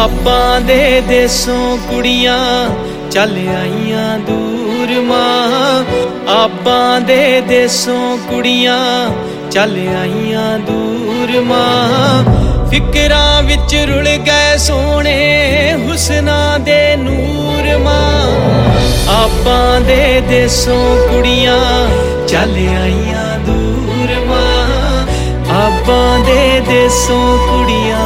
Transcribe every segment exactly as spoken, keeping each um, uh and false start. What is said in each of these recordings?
आपां दे देसों कुड़ियां चल आईयां दूर मां। आपां दे देसों कुड़ियां चल आईयां दूर मां। फिकरां विच रुल गए सोने हुस्ना दे नूर मां। आपां दे देसों कुड़ियां चल आईयां दूर मां। आपां दे देसों कुड़ियां।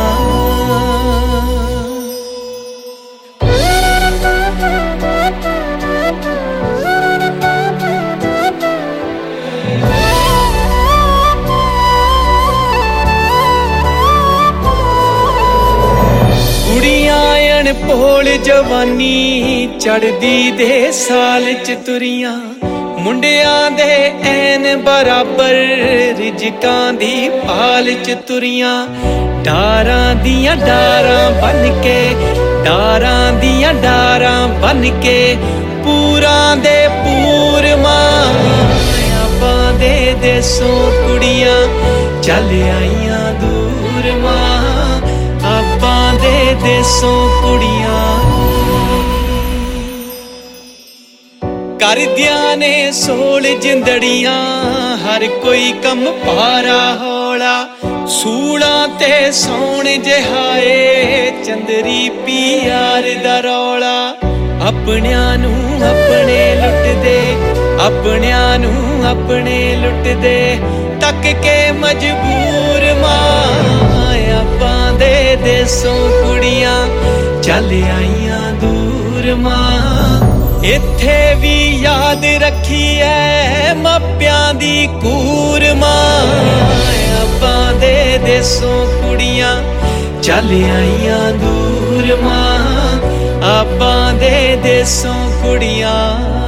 भोल जवानी चढ़दी दे साल च तुरियां। मुंडियां दे ऐन बराबर रिजकां दी पाल च तुरियां। डारां दियां डारां बन के डारां दियां डारां बन के पूरां दे पूर मां। आपां दे देसों कुड़ियां चल आईयां दूर मां। आपां दे देसों कुड़ियां। करदियां ने सोल जिंदड़ियां हर कोई कम पारा हौला। सूलां ते सौण जहाए चंदरी पियार दा रौला। अपनियां नूं अपने लुटदे अपनियां नूं अपने लुटदे तक के मजबूर मां। आपां दे देसों कुड़ियां चल आईयां दूर मां। इत्थे भी याद रखी है मापियां दी कूर मां। आपां दे देसों कुड़ियां चल आईयां दूर मां। आपां दे देसों कुड़ियां।